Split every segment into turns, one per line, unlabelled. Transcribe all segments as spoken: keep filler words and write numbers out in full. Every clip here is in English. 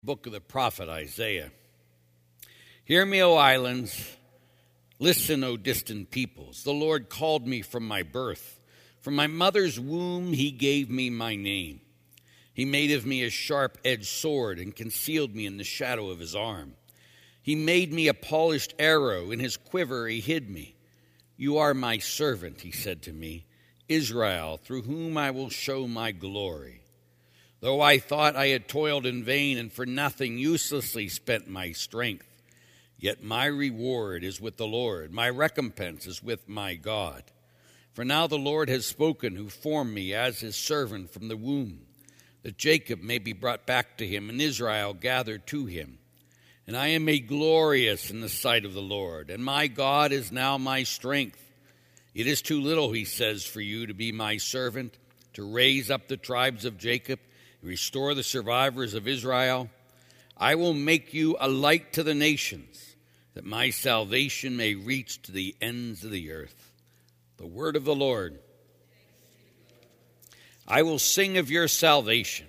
Book of the prophet Isaiah. Hear me, O islands. Listen, O distant peoples. The Lord called me from my birth. From my mother's womb he gave me my name. He made of me a sharp-edged sword and concealed me in the shadow of his arm. He made me a polished arrow. In his quiver he hid me. You are my servant, he said to me, Israel, through whom I will show my glory. Though I thought I had toiled in vain and for nothing uselessly spent my strength, yet my reward is with the Lord, my recompense is with my God. For now the Lord has spoken, who formed me as his servant from the womb, that Jacob may be brought back to him and Israel gathered to him. And I am made glorious in the sight of the Lord, and my God is now my strength. It is too little, he says, for you to be my servant, to raise up the tribes of Jacob, restore the survivors of Israel. I will make you a light to the nations, that my salvation may reach to the ends of the earth. The word of the Lord. I will sing of your salvation.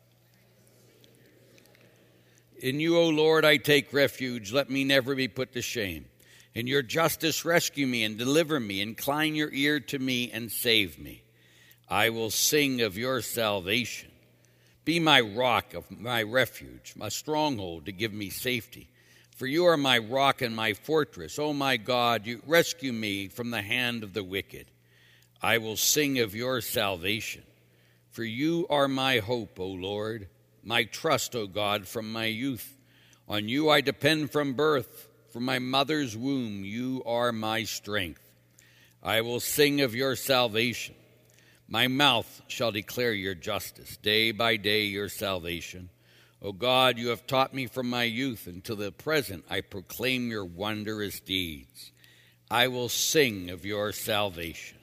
In you, O Lord, I take refuge. Let me never be put to shame. In your justice rescue me and deliver me. Incline your ear to me and save me. I will sing of your salvation. Be my rock of my refuge, my stronghold to give me safety. For you are my rock and my fortress. O my God, you rescue me from the hand of the wicked. I will sing of your salvation. For you are my hope, O Lord, my trust, O God, from my youth. On you I depend from birth. From my mother's womb you are my strength. I will sing of your salvation. My mouth shall declare your justice, day by day your salvation. O God, you have taught me from my youth, until the present I proclaim your wondrous deeds. I will sing of your salvation.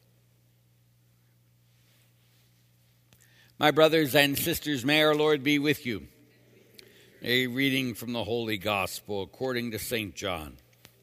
My brothers and sisters, may our Lord be with you. A reading from the Holy Gospel according to Saint John.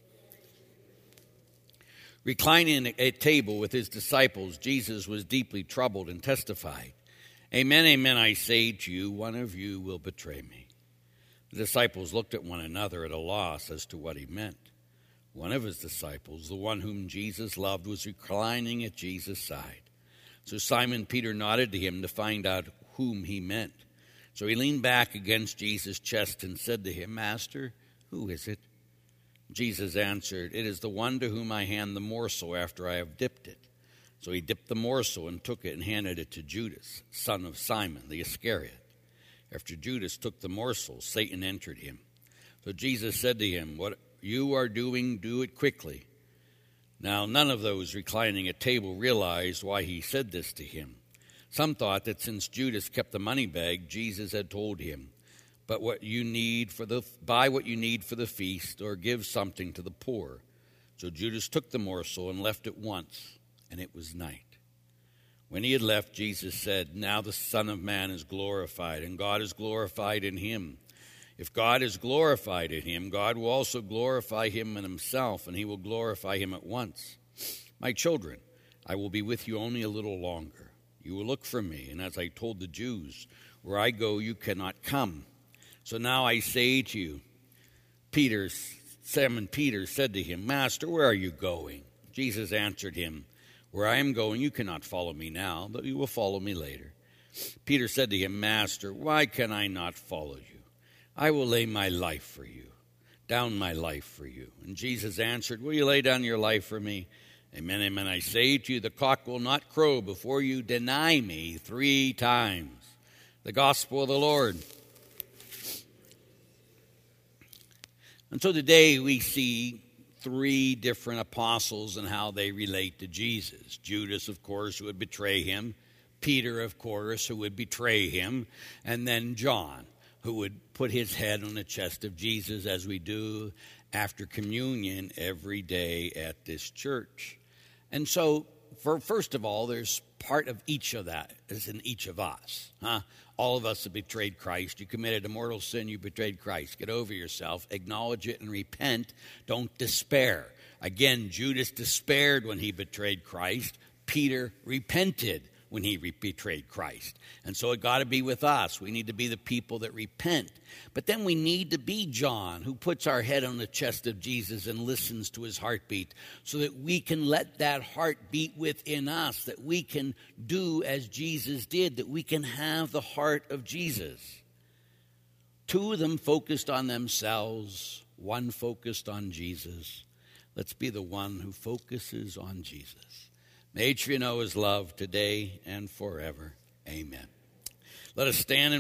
Reclining at a table with his disciples, Jesus was deeply troubled and testified, Amen, amen, I say to you, one of you will betray me. The disciples looked at one another at a loss as to what he meant. One of his disciples, the one whom Jesus loved, was reclining at Jesus' side. So Simon Peter nodded to him to find out whom he meant. So he leaned back against Jesus' chest and said to him, Master, who is it? Jesus answered, It is the one to whom I hand the morsel after I have dipped it. So he dipped the morsel and took it and handed it to Judas, son of Simon the Iscariot. After Judas took the morsel, Satan entered him. So Jesus said to him, What you are doing, do it quickly. Now none of those reclining at table realized why he said this to him. Some thought that since Judas kept the money bag, Jesus had told him, But what you need for the buy what you need for the feast, or give something to the poor. So Judas took the morsel and left at once, and it was night. When he had left, Jesus said, Now the Son of Man is glorified, and God is glorified in him. If God is glorified in him, God will also glorify him in himself, and he will glorify him at once. My children, I will be with you only a little longer. You will look for me, and as I told the Jews, where I go you cannot come. So now I say to you, Peter, Simon Peter said to him, Master, where are you going? Jesus answered him, Where I am going you cannot follow me now, but you will follow me later. Peter said to him, Master, why can I not follow you? I will lay my life for you, down my life for you. And Jesus answered, Will you lay down your life for me? Amen, amen, I say to you, the cock will not crow before you deny me three times. The gospel of the Lord. And so today we see three different apostles and how they relate to Jesus. Judas, of course, who would betray him. Peter, of course, who would betray him. And then John, who would put his head on the chest of Jesus, as we do after communion every day at this church. And so, for first of all, there's part of each of that is in each of us. Huh? All of us have betrayed Christ. You committed a mortal sin, you betrayed Christ. Get over yourself, acknowledge it, and repent. Don't despair. Again, Judas despaired when he betrayed Christ. Peter repented when he re- betrayed Christ. And so it got to be with us. We need to be the people that repent. But then we need to be John, who puts our head on the chest of Jesus and listens to his heartbeat, so that we can let that heart beat within us, that we can do as Jesus did, that we can have the heart of Jesus. Two of them focused on themselves, one focused on Jesus. Let's be the one who focuses on Jesus. May each of you know his love today and forever. Amen. Let us stand and